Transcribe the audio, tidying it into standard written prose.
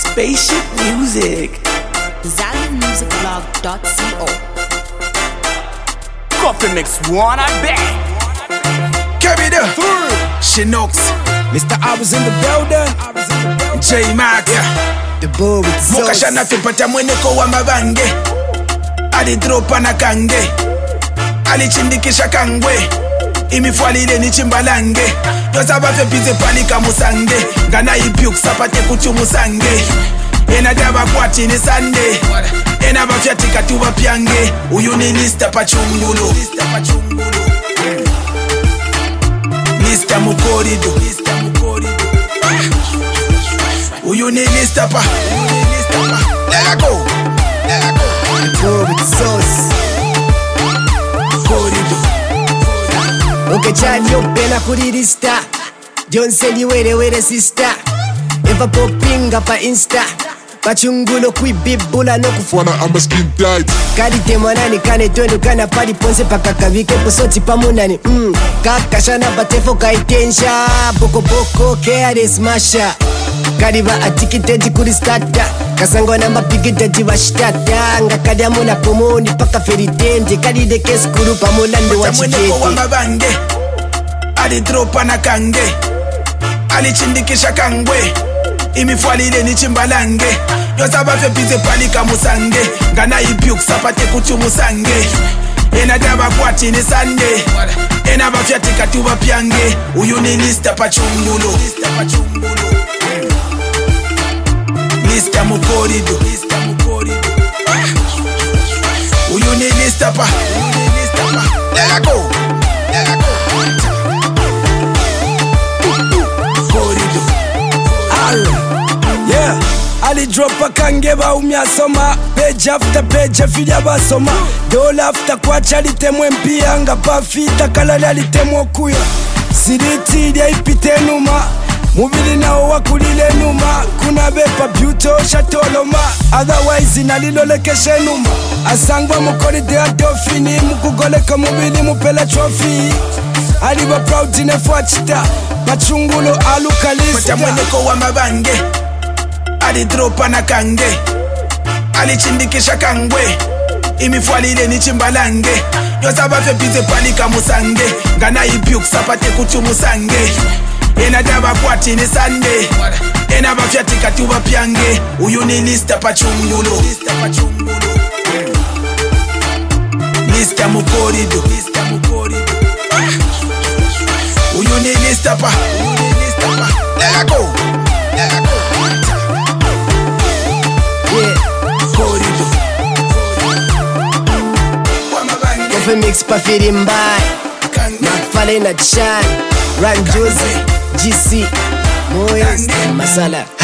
Spaceship Music. ZambianMusicBlog.co. Coffee mix one, I bet. Carry the Chinox. Mr. I was in the building. J Max. The bull with the Moka sauce. shana fipata mweneko wa mabange. Ali dropa na kange. Ali chindikisha kangwe. Imifwalile ni chimbalange. Yosa bafe pize panika musange. Gana ipiuk sapate kuchu musange. Ena daba kwati ni sande. Ena bafyatika tuba piange. Uyu ni lista pachungulu. Lista mukorido. Uyu ni lista pa. Let go. The bull with the sauce. Korido. Okay, Chad, yo, pena kurirista. Johnson, you were sister. Eva popinga pa Insta. Pachungulo kuibibula no kufwana I'm skin tight. Kadi temanani kane twenu kana padi ponse paka kavike posoti pamunani Kaka shana batefo kaitensha Boko boko kea smasha Kadi ba atikiteji kuristata Kasango namba pikiteji washtata Nga kadi amuna pomoni paka feritende Kadi de keskuru pamulande Mweneko wa wachikete mabange. Ali dropa na kange. Ali chindikisha kangwe. Imifwalile ni chimbalange. Yosa bafe pize palika musange. Gana ipiuk sapate kuchu musange. Ena daba kwati ni sande. Ena bafyatika tuba piange. Uyu ni lista pachungulu. Lista mukorido. Uyu ni lista pa. Let go. Korido. Yeah, Ali drop a kange ba umya soma Page after page filya basoma Dola after kwacha alitemwe mpia Nga pafita kalali alitemwe kuya Siriti ya ipite numa Mubili nao wakulile numa Kuna bepa beauty shatoloma Otherwise inalilolekeshe numa Asangwa mukori de adofini Mukugoleka mubili mupela trophy Aliba proud inefwachita Pachungulo alukalista Mata mweneko wa mabange. Ali dropa na kange. Ali chindikisha kangwe. Imifwalile ni chimbalange. Yosa bafe pize palika musange. Gana ipiuk sapate kuchu musange. Ena daba kwati ni sande. Ena bafyatika tuba piange. Uyu ni lista pachungulu. Lista mukorido. Uyu ni lista pa. Let go. Yeah, Korido. Wa mabange. Coffee mix pa firi mbai Makfale na Chan Ran Jose GC Moyes Masala